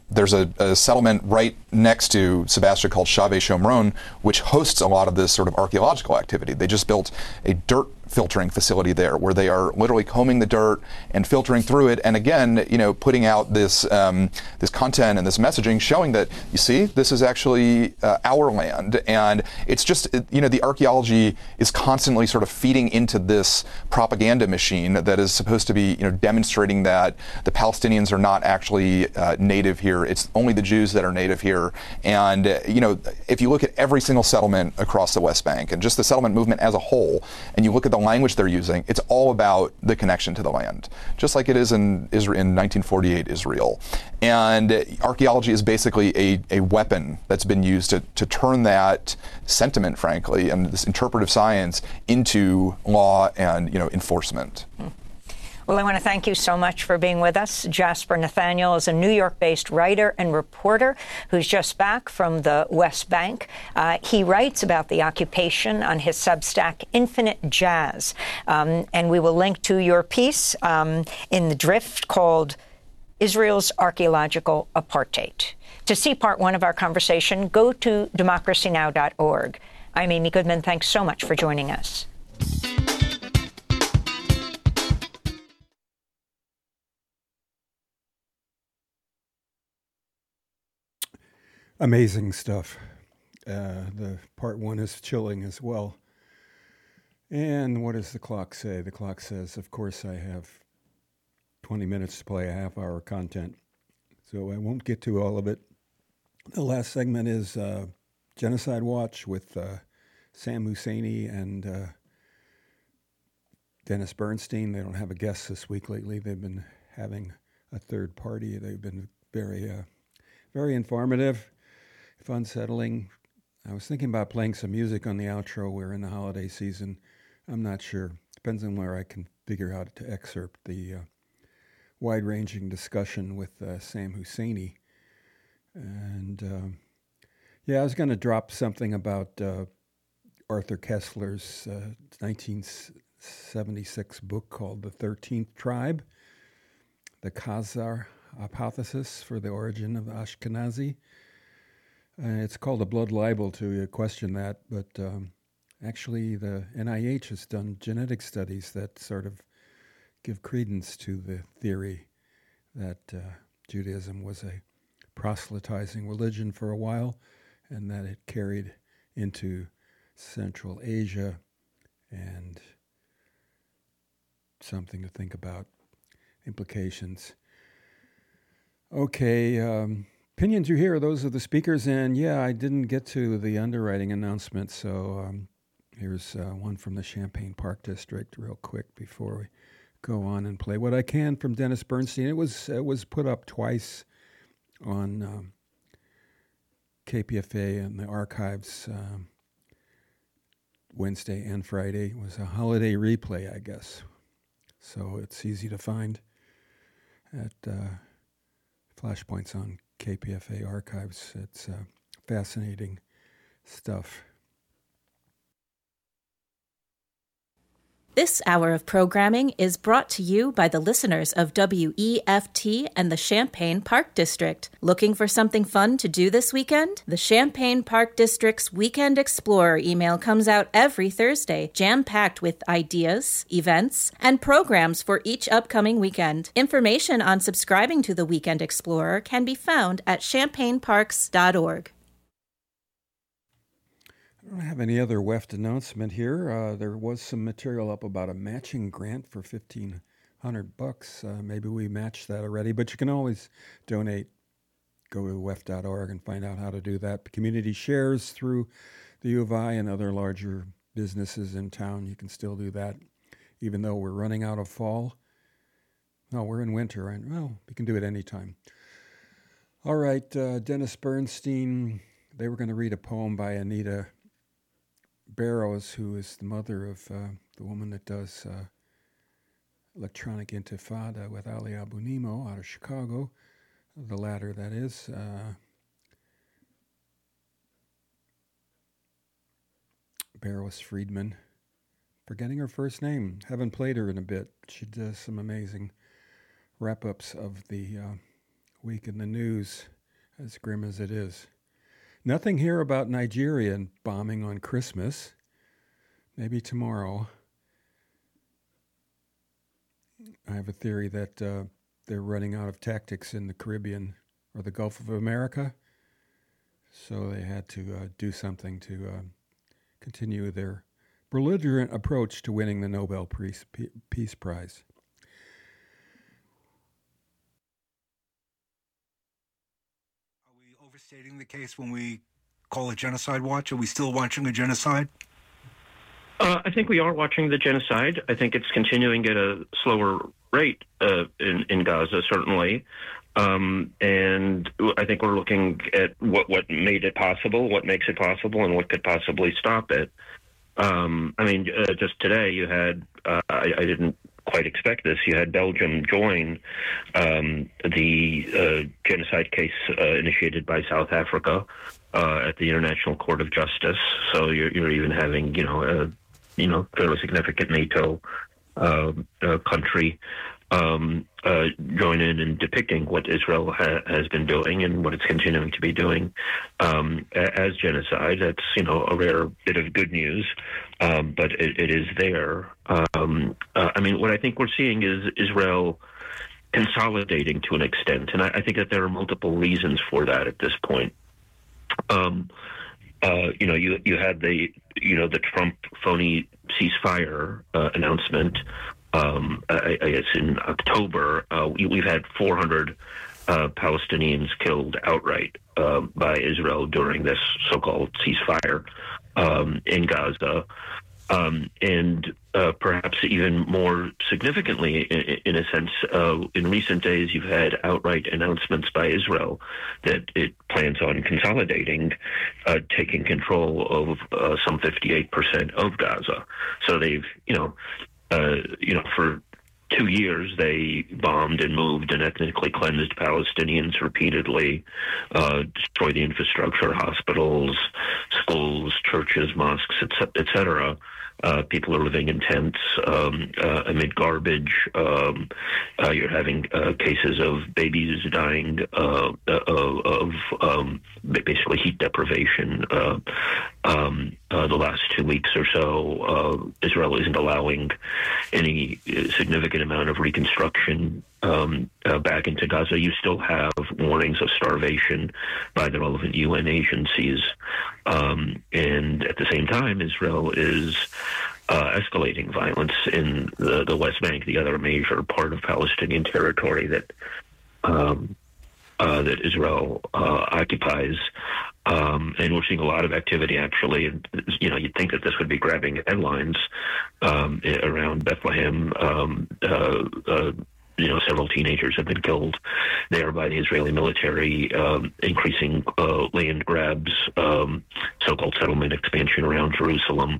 there's a, a settlement right next to Sebastia called Chave Chomron, which hosts a lot of this sort of archaeological activity. They just built a dirt filtering facility there where they are literally combing the dirt and filtering through it, and again, you know, putting out this um, this content and this messaging showing that, you see, this is actually uh, our land. And it's just, you know, the archaeology is constantly sort of feeding into this propaganda machine that is supposed to be, you know, demonstrating that the Palestinians are not actually uh, native here. It's only the Jews that are native here. And, uh, you know, if you look at every single settlement across the West Bank and just the settlement movement as a whole, and you look at the language they're using, it's all about the connection to the land, just like it is in Israel in nineteen forty-eight Israel. And uh, archaeology is basically a, a weapon that's been used to, to turn that sentiment, frankly, and this interpretive science into law and, you know, enforcement. Hmm. Well, I want to thank you so much for being with us. Jasper Nathaniel is a New York-based writer and reporter who's just back from the West Bank. Uh, he writes about the occupation on his Substack, Infinite Jazz. Um, and we will link to your piece um, in The Drift called Israel's Archaeological Apartheid. To see part one of our conversation, go to democracy now dot org. I'm Amy Goodman. Thanks so much for joining us. Amazing stuff. Uh, the part one is chilling as well. And what does the clock say? The clock says, of course, I have twenty minutes to play a half hour content, so I won't get to all of it. The last segment is uh, Genocide Watch with uh, Sam Husseini and uh, Dennis Bernstein. They don't have a guest this week lately. They've been having a third party. They've been very, uh, very informative. If unsettling. I was thinking about playing some music on the outro. We're in the holiday season. I'm not sure. Depends on where I can figure out to excerpt the uh, wide-ranging discussion with uh, Sam Husseini. And um, yeah, I was going to drop something about uh, Arthur Kessler's uh, nineteen seventy-six book called The thirteenth Tribe, the Khazar Hypothesis for the Origin of the Ashkenazi. Uh, it's called a blood libel to uh, question that, but um, actually the N I H has done genetic studies that sort of give credence to the theory that uh, Judaism was a proselytizing religion for a while, and that it carried into Central Asia, and something to think about, implications. Okay, um, opinions you hear, those are the speakers, and yeah, I didn't get to the underwriting announcement, so um, here's uh, one from the Champaign Park District real quick before we go on and play what I can from Dennis Bernstein. It was it was put up twice on um, K P F A and the archives, um, Wednesday and Friday. It was a holiday replay, I guess, so it's easy to find at uh, Flashpoints on K P F A archives. It's uh, fascinating stuff. This hour of programming is brought to you by the listeners of W E F T and the Champaign Park District. Looking for something fun to do this weekend? The Champaign Park District's Weekend Explorer email comes out every Thursday, jam-packed with ideas, events, and programs for each upcoming weekend. Information on subscribing to the Weekend Explorer can be found at champaign parks dot org. I don't have any other W E F T announcement here. Uh, there was some material up about a matching grant for fifteen hundred bucks. Uh, maybe we matched that already, but you can always donate. Go to W E F T dot org and find out how to do that. Community shares through the U of I and other larger businesses in town. You can still do that, even though we're running out of fall. No, we're in winter, right? Well, we can do it anytime. All right, uh, Dennis Bernstein. They were going to read a poem by Anita Barrows, who is the mother of uh, the woman that does uh, Electronic Intifada with Ali Abu Nimo out of Chicago, the latter, that is. Uh, Barrows Friedman. Forgetting her first name. Haven't played her in a bit. She does some amazing wrap-ups of the uh, week in the news. as grim as it is. Nothing here about Nigeria and bombing on Christmas. Maybe tomorrow. I have a theory that uh, they're running out of tactics in the Caribbean or the Gulf of America, so they had to uh, do something to uh, continue their belligerent approach to winning the Nobel Peace, Peace Prize. Are we overstating the case when we call it genocide watch? Are we still watching a genocide? Uh, I think we are watching the genocide. I think it's continuing at a slower rate uh, in, in Gaza, certainly. Um, and I think we're looking at what, what made it possible, what makes it possible, and what could possibly stop it. Um, I mean, uh, just today you had, uh, I, I didn't quite expect this, you had Belgium join um, the uh, genocide case uh, initiated by South Africa uh, at the International Court of Justice. So you're, you're even having, you know, a you know, fairly significant NATO uh, uh, country um, uh, join in in depicting what Israel ha- has been doing and what it's continuing to be doing um, as genocide. That's, you know, a rare bit of good news, um, but it, it is there. Um, uh, I mean, what I think we're seeing is Israel consolidating to an extent, and I, I think that there are multiple reasons for that at this point. Um, Uh, you know, you you had the you know the Trump phony ceasefire uh, announcement. Um, I, I guess in October, uh, we, we've had four hundred uh, Palestinians killed outright uh, by Israel during this so-called ceasefire um, in Gaza. Um, and uh, perhaps even more significantly, in, in a sense, uh, in recent days, you've had outright announcements by Israel that it plans on consolidating, uh, taking control of uh, some fifty-eight percent of Gaza. So they've, you know, uh, you know, for two years they bombed and moved and ethnically cleansed Palestinians repeatedly, uh, destroyed the infrastructure, hospitals, schools, churches, mosques, et cetera. Uh, people are living in tents um, uh, amid garbage. Um, uh, you're having uh, cases of babies dying uh, of, of um, basically heat deprivation. Uh, um, uh, the last two weeks or so, uh, Israel isn't allowing any significant amount of reconstruction um, uh, back into Gaza. You still have warnings of starvation by the relevant U N agencies. Um, and at the same time, Israel is uh, escalating violence in the, the West Bank, the other major part of Palestinian territory that um, uh, that Israel uh, occupies. Um, and we're seeing a lot of activity, actually. And, you know, you'd think that this would be grabbing headlines um, around Bethlehem. Um, uh, uh, you know, several teenagers have been killed there by the Israeli military, um, increasing uh, land grabs, um, so-called settlement expansion around Jerusalem,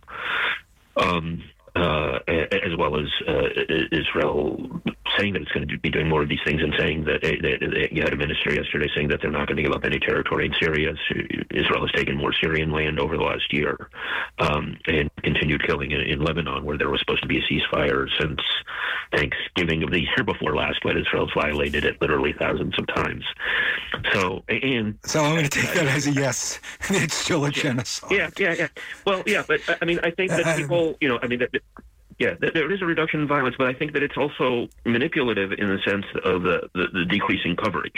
um, uh, as well as uh, Israel saying that it's going to be doing more of these things and saying that they, they, they, you had a minister yesterday saying that they're not going to give up any territory in Syria. So Israel has taken more Syrian land over the last year um, and continued killing in, in Lebanon, where there was supposed to be a ceasefire since Thanksgiving of the year before last, but Israel's violated it literally thousands of times. So, and so I'm going to take that as a yes. It's still a genocide. Yeah, yeah, yeah. Well, yeah, but I mean, I think that people, you know, I mean, that, yeah, there is a reduction in violence, but I think that it's also manipulative in the sense of the, the, the decreasing coverage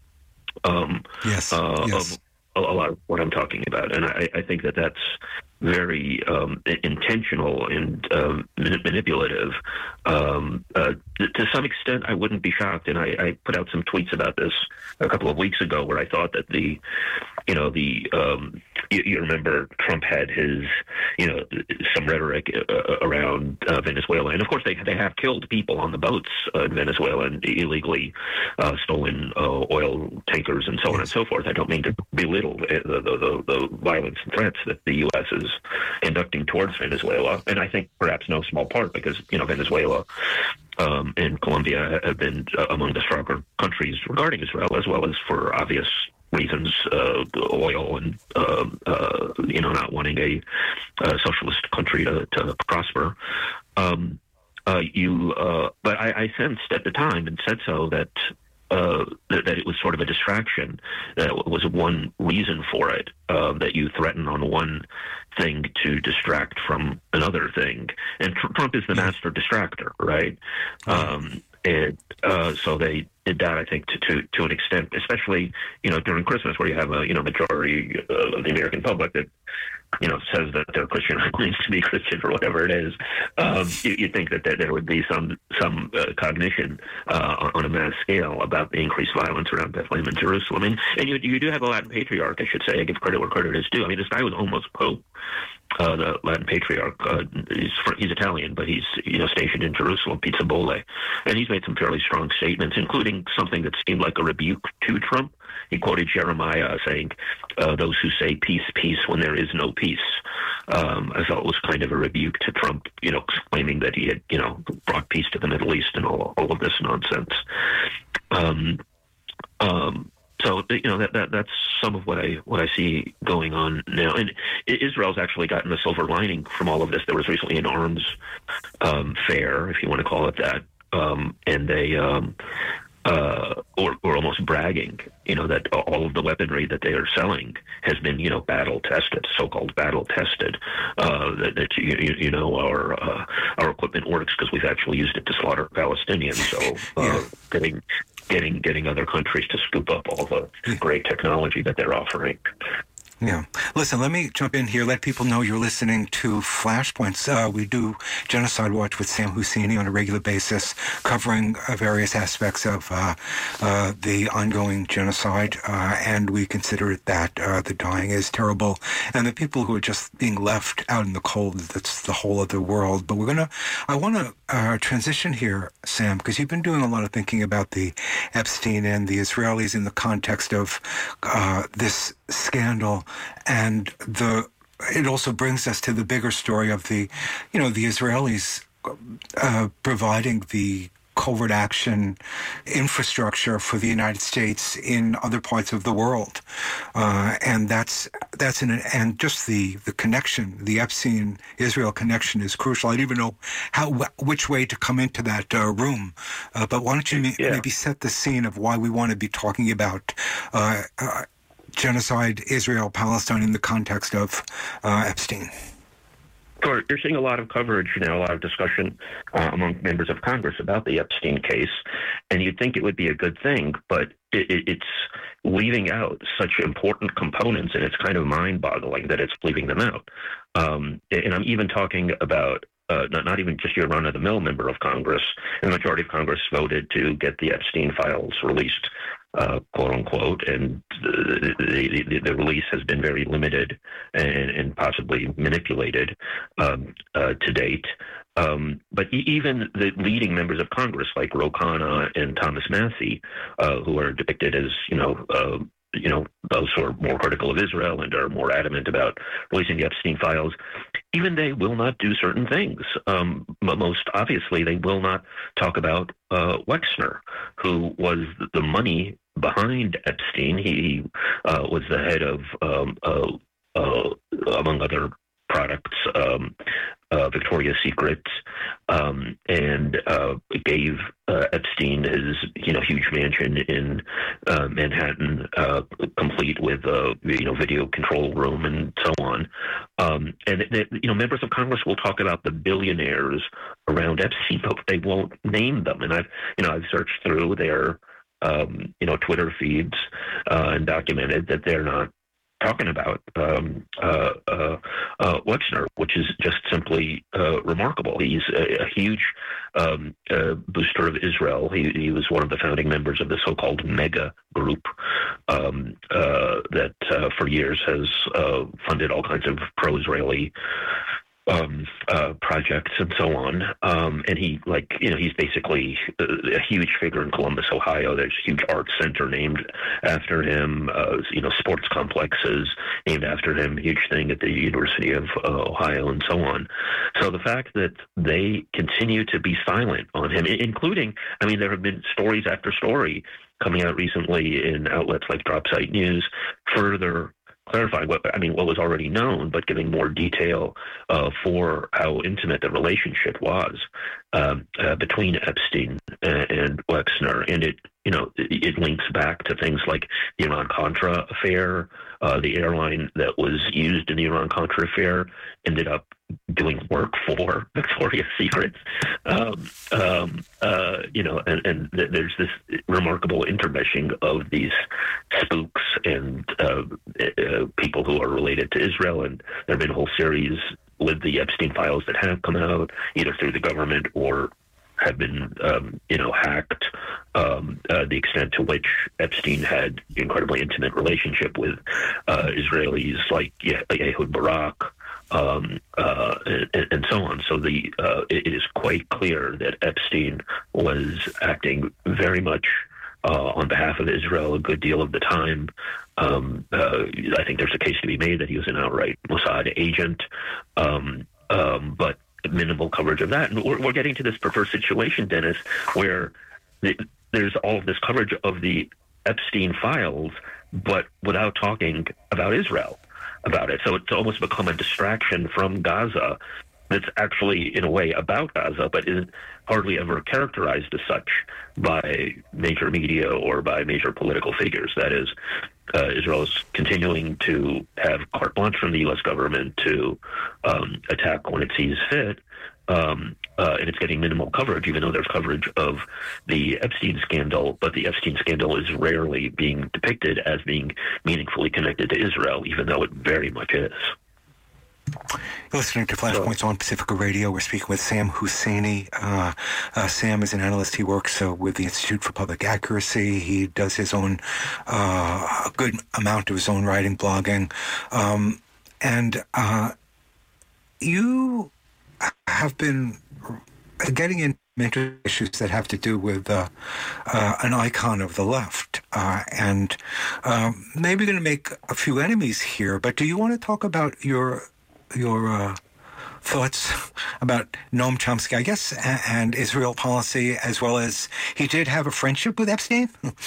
um, yes, uh, yes. of a, a lot of what I'm talking about. And I, I think that that's very um, intentional and um, manipulative. Um, uh, to some extent, I wouldn't be shocked, and I, I put out some tweets about this a couple of weeks ago, where I thought that the, you know, the um, you, you remember Trump had his, you know, some rhetoric uh, around uh, Venezuela, and of course they they have killed people on the boats uh, in Venezuela and illegally uh, stolen uh, oil tankers and so on and so forth. I don't mean to belittle the the, the the violence and threats that the U S is conducting towards Venezuela, and I think perhaps no small part because, you know, Venezuela um, and Colombia have been uh, among the stronger countries regarding Israel, as well as for obvious reasons, uh, oil and, uh, uh, you know, not wanting a, a socialist country to, to prosper. Um, uh, you, uh, but I, I sensed at the time and said so that uh, that, that it was sort of a distraction. That was one reason for it, uh, that you threaten on one thing to distract from another thing. And tr- Trump is the master distractor, right? Um, and uh, so they did that, I think, to, to to an extent, especially, you know, during Christmas, where you have a, you know, majority of the American public that, you know, says that they're Christian, needs to be Christian or whatever it is. Um, you, you'd think that there, there would be some some uh, cognition uh, on a mass scale about the increased violence around Bethlehem and Jerusalem. And, and you, you do have a Latin patriarch, I should say. I give credit where credit is due. I mean, this guy was almost Pope. Uh, the Latin patriarch, uh, he's, he's Italian, but he's, you know, stationed in Jerusalem, Pizza Bolle. And he's made some fairly strong statements, including something that seemed like a rebuke to Trump. He quoted Jeremiah saying, uh, those who say peace, peace when there is no peace. Um, I thought it was kind of a rebuke to Trump, you know, claiming that he had, you know, brought peace to the Middle East and all, all of this nonsense. Um, um, So you know that, that that's some of what I what I see going on now, and Israel's actually gotten a silver lining from all of this. There was recently an arms um, fair, if you want to call it that, um, and they um, uh, or, or almost bragging, you know, that all of the weaponry that they are selling has been, you know, battle tested, so-called battle tested. Uh, that, that you, you, you know our uh, our equipment works because we've actually used it to slaughter Palestinians. So uh, yeah. getting. Getting getting other countries to scoop up all the great technology that they're offering. Yeah. Listen, let me jump in here. Let people know you're listening to Flashpoints. Uh, we do Genocide Watch with Sam Husseini on a regular basis, covering uh, various aspects of uh, uh, the ongoing genocide, uh, and we consider that uh, the dying is terrible, and the people who are just being left out in the cold, that's the whole other world. But we're going to, I want to uh, transition here, Sam, because you've been doing a lot of thinking about the Epstein and the Israelis in the context of uh, this scandal. And the it also brings us to the bigger story of the, you know, the Israelis uh, providing the covert action infrastructure for the United States in other parts of the world, uh, and that's that's an and just the the connection, the Epstein Israel connection is crucial. I don't even know how which way to come into that uh, room, uh, but why don't you yeah. maybe set the scene of why we want to be talking about Uh, uh, genocide, Israel, Palestine in the context of uh, Epstein? Sure. You're seeing a lot of coverage now, a lot of discussion uh, among members of Congress about the Epstein case, and you'd think it would be a good thing, but it, it, it's leaving out such important components, and it's kind of mind-boggling that it's leaving them out. Um, and I'm even talking about Uh, not, not even just your run-of-the-mill member of Congress. And the majority of Congress voted to get the Epstein files released, uh, quote unquote, and the, the, the, the release has been very limited and, and possibly manipulated um, uh, to date. Um, but e- even the leading members of Congress, like Ro Khanna and Thomas Massie, uh, who are depicted as, you know, uh, you know, those who are more critical of Israel and are more adamant about releasing the Epstein files, even they will not do certain things. Um, but most obviously, they will not talk about uh, Wexner, who was the money behind Epstein. He uh, was the head of, um, uh, uh, among other products, um, uh, Victoria's Secret, um, and uh, gave uh, Epstein his, you know, huge mansion in uh, Manhattan, uh, complete with a uh, you know video control room and so on. Um, and they, you know, members of Congress will talk about the billionaires around Epstein, but they won't name them. And I've you know I've searched through their um, you know Twitter feeds uh, and documented that they're not talking about um, uh, uh, uh, Wexner, which is just simply uh, remarkable. He's a, a huge um, uh, booster of Israel. He, he was one of the founding members of the so-called Mega Group um, uh, that uh, for years has uh, funded all kinds of pro-Israeli um, uh, projects and so on. Um, and he, like, you know, he's basically a, a huge figure in Columbus, Ohio. There's a huge art center named after him, uh, you know, sports complexes named after him, huge thing at the University of uh, Ohio and so on. So the fact that they continue to be silent on him, including, I mean, there have been stories after story coming out recently in outlets like Dropsite News, further clarifying what I mean, what was already known, but giving more detail uh, for how intimate the relationship was um, uh, between Epstein and, and Wexner. And it, you know, it, it links back to things like the Iran-Contra affair. Uh, the airline that was used in the Iran-Contra affair ended up doing work for Victoria's Secret. Um, um, uh, you know, and, and th- there's this remarkable intermeshing of these spooks and uh, uh, people who are related to Israel. And there have been a whole series with the Epstein files that have come out, either through the government or have been, um, you know, hacked. Um, uh, the extent to which Epstein had incredibly intimate relationship with uh, Israelis like Ye- Ehud Barak, um, uh, and, and so on. So the uh, it, it is quite clear that Epstein was acting very much uh, on behalf of Israel a good deal of the time. Um, uh, I think there's a case to be made that he was an outright Mossad agent, um, um, but minimal coverage of that. And we're, we're getting to this perverse situation, Dennis, where the, there's all of this coverage of the Epstein files, but without talking about Israel about it. So it's almost become a distraction from Gaza that's actually, in a way, about Gaza, but isn't hardly ever characterized as such by major media or by major political figures. That is, uh, Israel is continuing to have carte blanche from the U S government to um, attack when it sees fit, um, uh, and it's getting minimal coverage, even though there's coverage of the Epstein scandal, but the Epstein scandal is rarely being depicted as being meaningfully connected to Israel, even though it very much is. You're listening to Flashpoints on Pacifica Radio. We're speaking with Sam Husseini. Uh, uh, Sam is an analyst. He works uh, with the Institute for Public Accuracy. He does his own, uh, a good amount of his own writing, blogging. Um, and uh, you have been getting into issues that have to do with uh, uh, an icon of the left. Uh, and um, maybe going to make a few enemies here, but do you want to talk about your your uh, thoughts about Noam Chomsky, I guess, and, and Israel policy, as well as he did have a friendship with Epstein?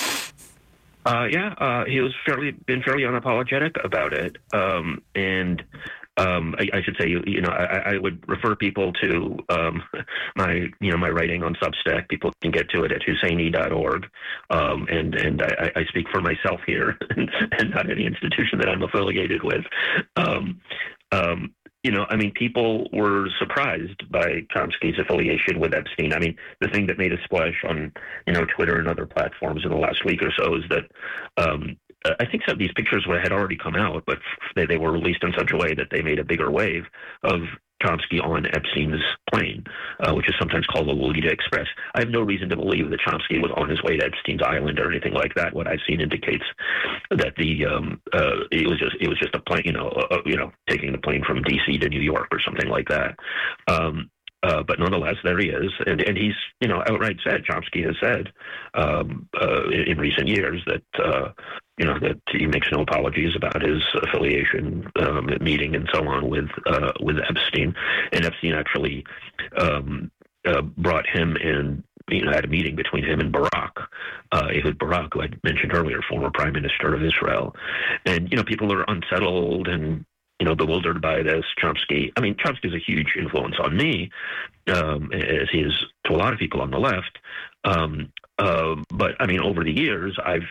uh, yeah, uh, he was fairly been fairly unapologetic about it, um, and um, I, I should say, you, you know, I, I would refer people to um, my, you know, my writing on Substack. People can get to it at Husseini dot org, um, and and I, I speak for myself here, and, and not any institution that I'm affiliated with. Um, um, you know, I mean, people were surprised by Chomsky's affiliation with Epstein. I mean, the thing that made a splash on, you know, Twitter and other platforms in the last week or so is that um, I think some of these pictures had already come out, but they, they were released in such a way that they made a bigger wave of Chomsky on Epstein's plane, uh, which is sometimes called the Lolita Express. I have no reason to believe that Chomsky was on his way to Epstein's island or anything like that. What I've seen indicates that the um, uh, it was just it was just a plane, you know, uh, you know, taking the plane from D C to New York or something like that. Um, Uh, but nonetheless, there he is, and and he's, you know, outright said, Chomsky has said um, uh, in, in recent years that uh, you know that he makes no apologies about his affiliation, um, meeting, and so on with uh, with Epstein, and Epstein actually um, uh, brought him in. You know, had a meeting between him and Barak, uh, Ehud Barak, who I mentioned earlier, former Prime Minister of Israel, and you know, people are unsettled and, you know, bewildered by this. Chomsky, I mean, Chomsky is a huge influence on me, um, as he is to a lot of people on the left. Um, uh, but I mean, over the years, I've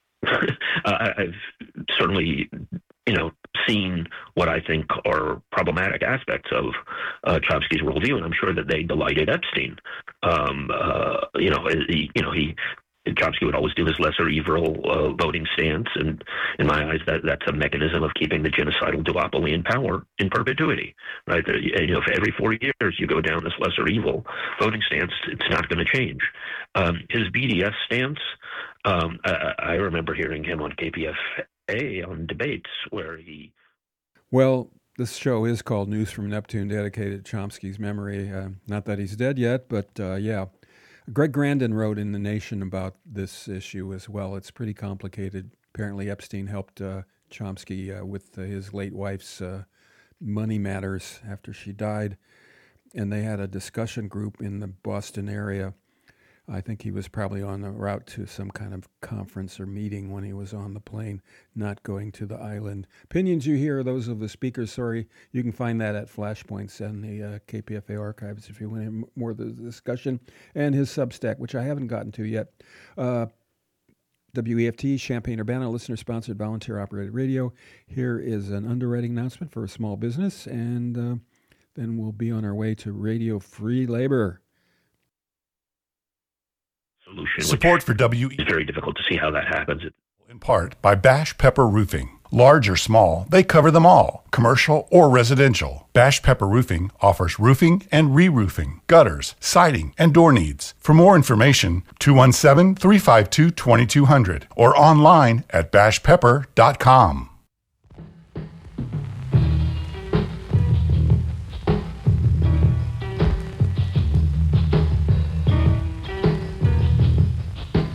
I've certainly, you know, seen what I think are problematic aspects of uh, Chomsky's worldview, and I'm sure that they delighted Epstein. Um, uh, you know, he, you know, he. Chomsky would always do his lesser evil uh, voting stance, and in my eyes, that that's a mechanism of keeping the genocidal duopoly in power in perpetuity. Right? And, you know, if every four years you go down this lesser evil voting stance, it's not going to change. Um, his B D S stance, um, I, I remember hearing him on K P F A on debates where he. Well, this show is called News from Neptune, dedicated to Chomsky's memory. Uh, not that he's dead yet, but uh, yeah. Greg Grandin wrote in The Nation about this issue as well. It's pretty complicated. Apparently Epstein helped uh, Chomsky uh, with uh, his late wife's uh, money matters after she died, and they had a discussion group in the Boston area. I think he was probably on the route to some kind of conference or meeting when he was on the plane, not going to the island. Opinions you hear are those of the speakers. Sorry, you can find that at Flashpoints and the uh, K P F A archives if you want more of the discussion. And his Substack, which I haven't gotten to yet. Uh, W E F T, Champaign-Urbana, listener-sponsored, volunteer-operated radio. Here is an underwriting announcement for a small business, and uh, then we'll be on our way to Radio Free Labor. Solution. Support for W E. It's very difficult to see how that happens. In part by Bash Pepper Roofing. Large or small, they cover them all, commercial or residential. Bash Pepper Roofing offers roofing and re-roofing, gutters, siding, and door needs. For more information, two one seven, three five two, two two zero zero or online at bash pepper dot com.